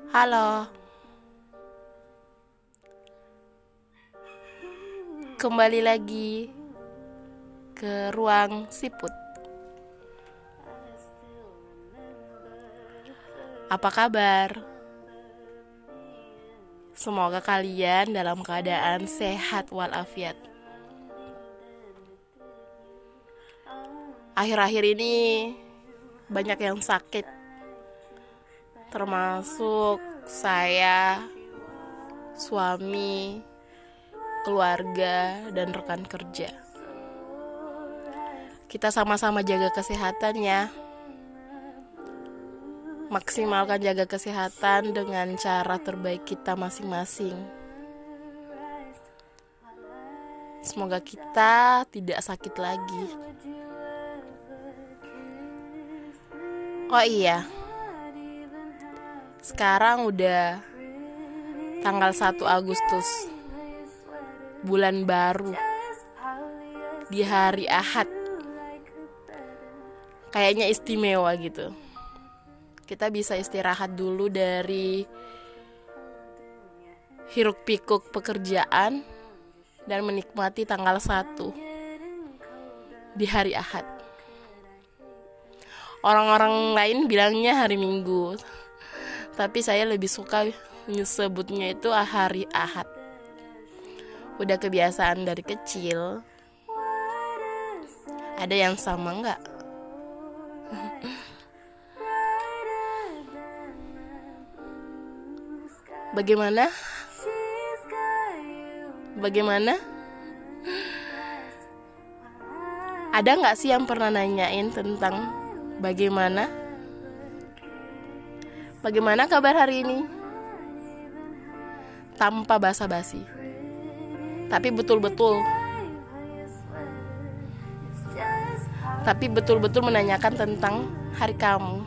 Halo, kembali lagi ke ruang siput. Apa kabar? Semoga kalian dalam keadaan sehat walafiat. Akhir-akhir ini banyak yang sakit, termasuk saya, suami, keluarga, dan rekan kerja. Kita sama-sama jaga kesehatan ya. Maksimalkan jaga kesehatan dengan cara terbaik kita masing-masing. Semoga kita tidak sakit lagi. Oh iya, sekarang udah tanggal 1 Agustus, bulan baru, di hari Ahad. Kayaknya istimewa gitu. Kita bisa istirahat dulu dari hiruk pikuk pekerjaan dan menikmati tanggal 1 di hari Ahad. Orang-orang lain bilangnya hari Minggu, tapi saya lebih suka menyebutnya itu hari Ahad. Udah kebiasaan dari kecil. Ada yang sama nggak? Bagaimana? Ada nggak sih yang pernah nanyain tentang bagaimana kabar hari ini? Tanpa basa-basi, tapi betul-betul menanyakan tentang hari kamu.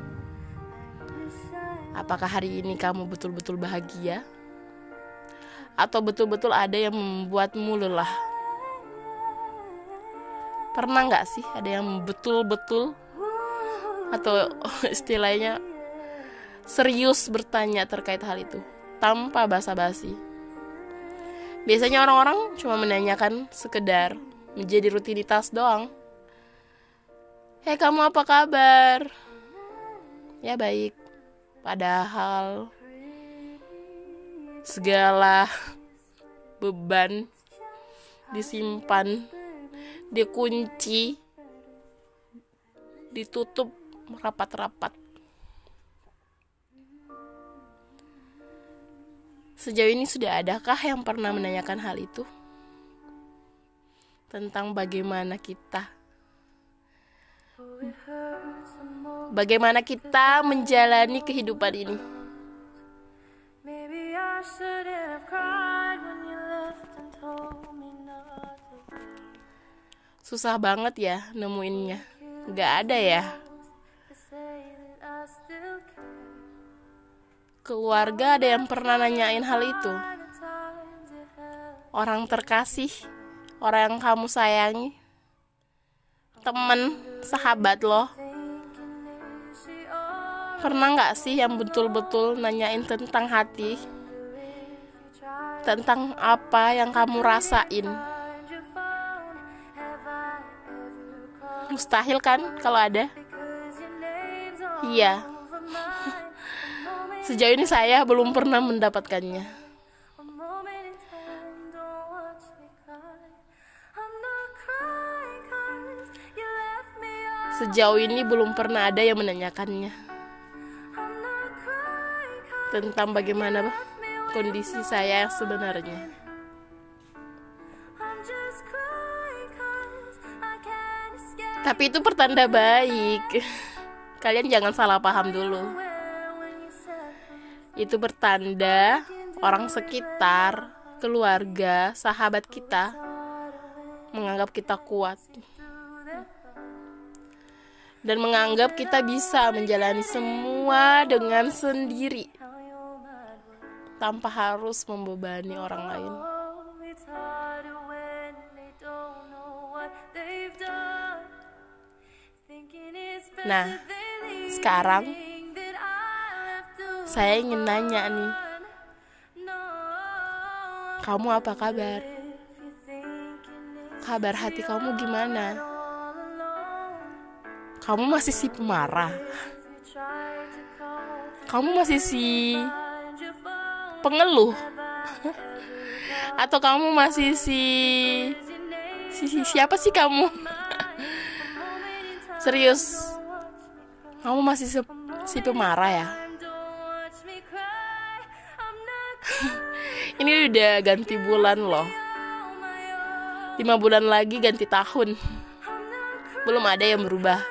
Apakah hari ini kamu betul-betul bahagia? Atau betul-betul ada yang membuatmu lelah? Pernah gak sih ada yang betul-betul, atau istilahnya serius bertanya terkait hal itu tanpa basa-basi? Biasanya orang-orang cuma menanyakan sekedar menjadi rutinitas doang. Hei, kamu apa kabar? Ya baik. Padahal segala beban disimpan, dikunci, ditutup rapat-rapat. Sejauh ini sudah adakah yang pernah menanyakan hal itu? Tentang bagaimana kita menjalani kehidupan ini. Susah banget ya nemuinnya. Gak ada ya. Keluarga ada yang pernah nanyain hal itu? Orang terkasih, orang yang kamu sayangi, temen, sahabat lo, pernah gak sih yang betul-betul nanyain tentang hati? Tentang apa yang kamu rasain? Mustahil kan kalau ada? Iya. Sejauh ini saya belum pernah mendapatkannya. Sejauh ini belum pernah ada yang menanyakannya tentang bagaimana kondisi saya sebenarnya. Tapi itu pertanda baik. Kalian jangan salah paham dulu. Itu pertanda orang sekitar, keluarga, sahabat kita menganggap kita kuat dan menganggap kita bisa menjalani semua dengan sendiri tanpa harus membebani orang lain. Nah, sekarang Saya ingin nanya nih, kamu apa kabar? Kabar hati kamu gimana? Kamu masih si pemarah? Kamu masih si pengeluh? Atau kamu masih siapa sih kamu? Serius, kamu masih si pemarah ya? Ini udah ganti bulan loh. 5 bulan lagi ganti tahun. Belum ada yang berubah.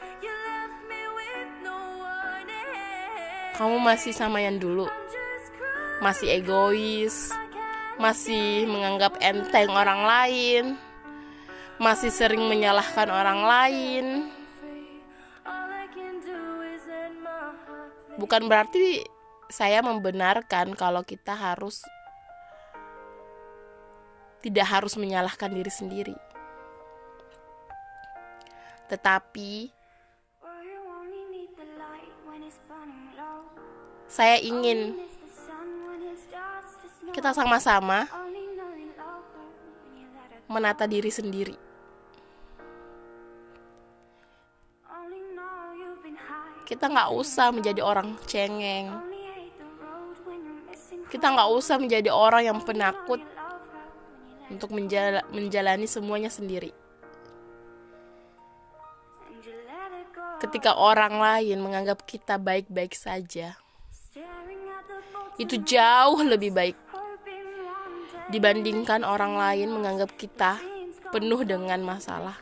Kamu masih sama yang dulu. Masih egois, masih menganggap enteng orang lain, masih sering menyalahkan orang lain. Bukan berarti saya membenarkan kalau kita tidak harus menyalahkan diri sendiri. Tetapi saya ingin kita sama-sama menata diri sendiri. Kita gak usah menjadi orang cengeng. Kita gak usah menjadi orang yang penakut untuk menjalani semuanya sendiri. Ketika orang lain menganggap kita baik-baik saja, itu jauh lebih baik dibandingkan orang lain menganggap kita penuh dengan masalah.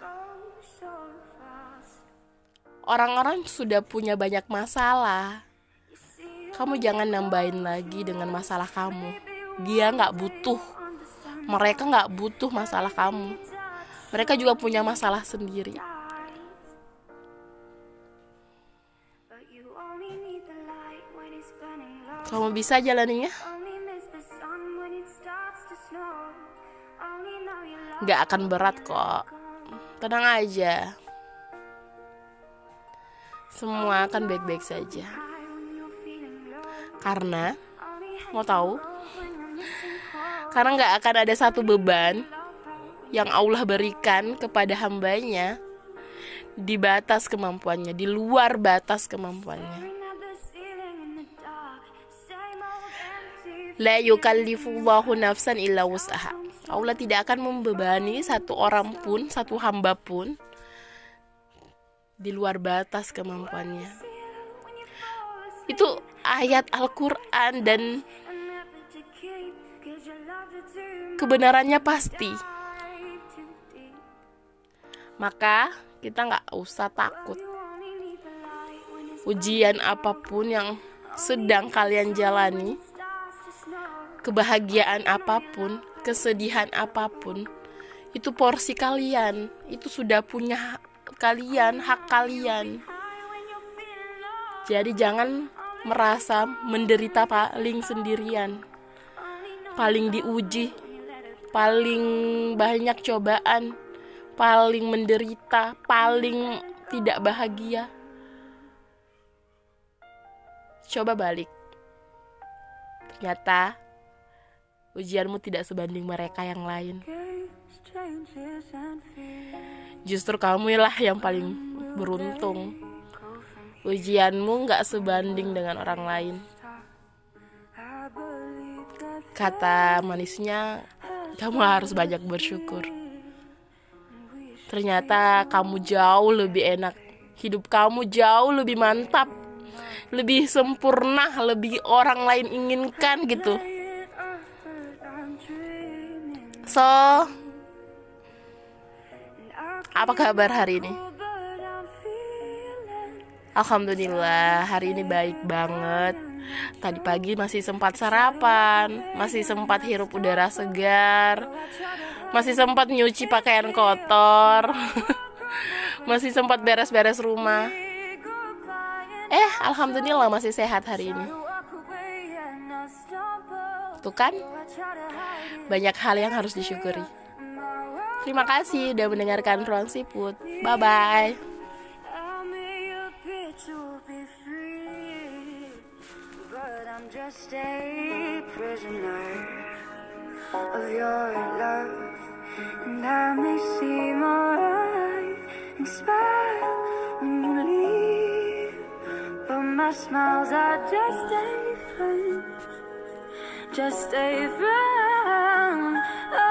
Orang-orang sudah punya banyak masalah. Kamu jangan nambahin lagi dengan masalah kamu. Dia gak butuh. Mereka gak butuh masalah kamu. Mereka juga punya masalah sendiri. Kamu bisa jalaninya? Gak akan berat kok. Tenang aja. Semua akan baik-baik saja. Karena, mau tahu? Karena gak akan ada satu beban yang Allah berikan kepada hambanya di batas kemampuannya, di luar batas kemampuannya. La yukallifullahu nafsan illa wus'aha. Allah tidak akan membebani satu orang pun, satu hamba pun di luar batas kemampuannya. Itu ayat Al-Quran dan kebenarannya pasti. Maka kita gak usah takut. Ujian apapun yang sedang kalian jalani, kebahagiaan apapun, kesedihan apapun, itu porsi kalian. Itu sudah punya kalian, hak kalian. Jadi jangan merasa menderita paling sendirian, paling diuji, paling banyak cobaan, paling menderita, paling tidak bahagia. Coba balik. Ternyata ujianmu tidak sebanding mereka yang lain. Justru kamulah yang paling beruntung. Ujianmu gak sebanding dengan orang lain. Kata manisnya, kamu harus banyak bersyukur. Ternyata kamu jauh lebih enak. Hidup kamu jauh lebih mantap, lebih sempurna, lebih orang lain inginkan gitu. So, apa kabar hari ini? Alhamdulillah, hari ini baik banget. Tadi pagi masih sempat sarapan, masih sempat hirup udara segar, masih sempat nyuci pakaian kotor, masih sempat beres-beres rumah. Alhamdulillah masih sehat hari ini. Tuh kan, banyak hal yang harus disyukuri. Terima kasih udah mendengarkan Ruang Siput. Bye-bye. just a prisoner of your love, and I may seem alright and smile when you leave, but my smiles are just a front, just a front.